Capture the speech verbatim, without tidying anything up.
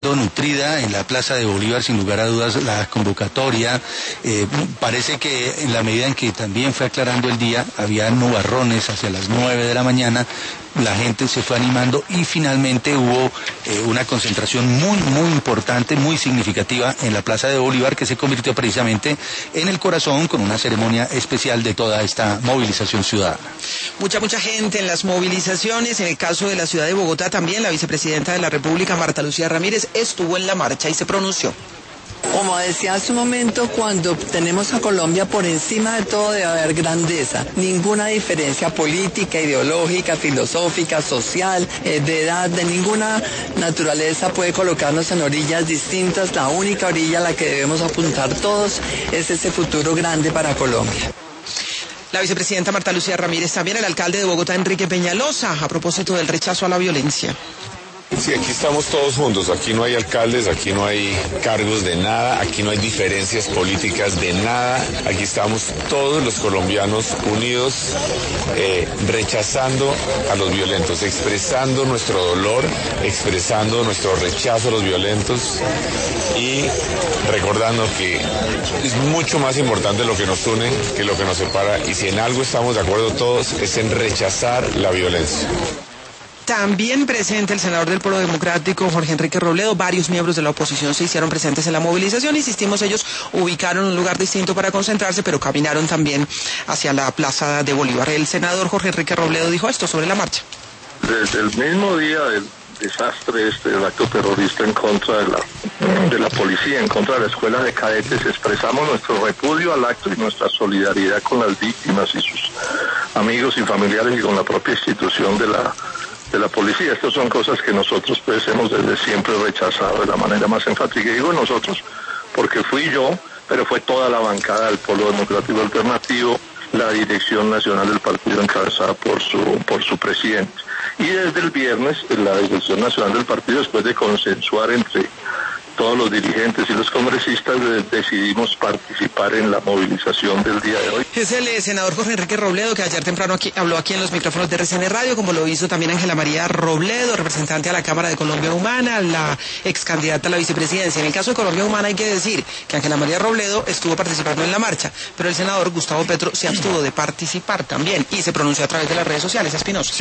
nutrida en la Plaza de Bolívar, sin lugar a dudas, la convocatoria. Eh, parece que en la medida en que también fue aclarando el día, había nubarrones hacia las nueve de la mañana, la gente se fue animando y finalmente hubo eh, una concentración muy, muy importante, muy significativa en la Plaza de Bolívar, que se convirtió precisamente en el corazón con una ceremonia especial de toda esta movilización ciudadana. Mucha, mucha gente en las movilizaciones. En el caso de la ciudad de Bogotá también, la vicepresidenta de la República, Marta Lucía Ramírez, estuvo en la marcha y se pronunció. Como decía hace un momento, cuando tenemos a Colombia por encima de todo debe haber grandeza. Ninguna diferencia política, ideológica, filosófica, social, eh, de edad, de ninguna naturaleza puede colocarnos en orillas distintas. La única orilla a la que debemos apuntar todos es ese futuro grande para Colombia. La vicepresidenta Marta Lucía Ramírez, también el alcalde de Bogotá, Enrique Peñalosa, a propósito del rechazo a la violencia. Sí, aquí estamos todos juntos, aquí no hay alcaldes, aquí no hay cargos de nada, aquí no hay diferencias políticas de nada, aquí estamos todos los colombianos unidos, eh, rechazando a los violentos, expresando nuestro dolor, expresando nuestro rechazo a los violentos y recordando que es mucho más importante lo que nos une que lo que nos separa, y si en algo estamos de acuerdo todos es en rechazar la violencia. También presente el senador del Polo Democrático, Jorge Enrique Robledo. Varios miembros de la oposición se hicieron presentes en la movilización. Insistimos, ellos ubicaron un lugar distinto para concentrarse, pero caminaron también hacia la Plaza de Bolívar. El senador Jorge Enrique Robledo dijo esto sobre la marcha. Desde el mismo día del desastre este, del acto terrorista en contra de la, de la policía, en contra de la escuela de cadetes, expresamos nuestro repudio al acto y nuestra solidaridad con las víctimas y sus amigos y familiares y con la propia institución de la de la policía. Estas son cosas que nosotros pues hemos desde siempre rechazado de la manera más enfática. Y digo nosotros porque fui yo, pero fue toda la bancada del Polo Democrático Alternativo, la dirección nacional del partido encabezada por su por su presidente. Y desde el viernes la dirección nacional del partido, después de consensuar entre todos los dirigentes y los congresistas, decidimos participar en la movilización del día de hoy. Es el eh, senador Jorge Enrique Robledo, que ayer temprano aquí, habló aquí en los micrófonos de R C N Radio, como lo hizo también Ángela María Robledo, representante a la Cámara de Colombia Humana, la ex candidata a la vicepresidencia. En el caso de Colombia Humana hay que decir que Ángela María Robledo estuvo participando en la marcha, pero el senador Gustavo Petro se abstuvo de participar también y se pronunció a través de las redes sociales. Espinosa.